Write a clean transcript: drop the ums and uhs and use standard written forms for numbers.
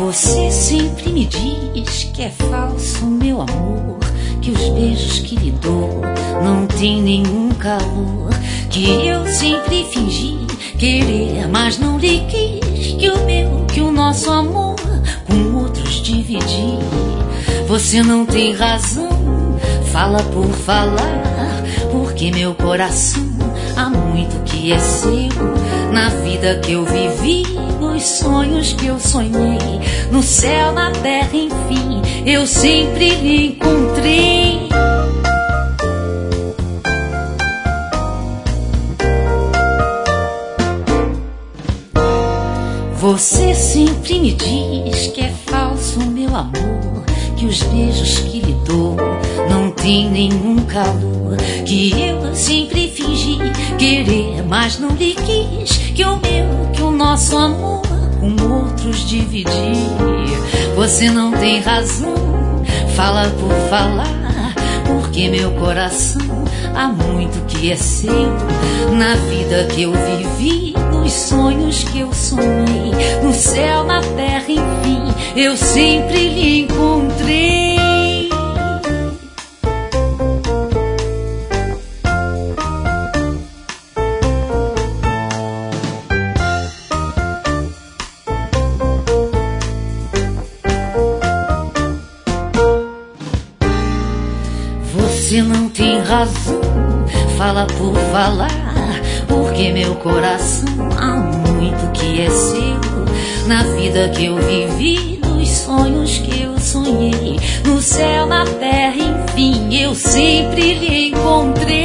Você sempre me diz que é falso, meu amor, que os beijos que lhe dou não tem nenhum calor, que eu sempre fingi querer, mas não lhe quis, que o nosso amor com outros dividi. Você não tem razão, fala por falar, porque meu coração há muito que é seu. Na vida que eu vivi, nos sonhos que eu sonhei, no céu, na terra, enfim, eu sempre lhe encontrei. Você sempre me diz que é falso, meu amor, que os beijos que lhe dou não tem nenhum calor, que eu sempre fingi querer, mas não lhe quis, que o nosso amor com outros dividir. Você não tem razão, fala por falar, porque meu coração há muito que é seu. Na vida que eu vivi, nos sonhos que eu sonhei, no céu, na terra, enfim, eu sempre lhe encontrei. Você não tem razão, fala por falar, porque meu coração há muito que é seu. Na vida que eu vivi, nos sonhos que eu sonhei, no céu, na terra, enfim, eu sempre lhe encontrei.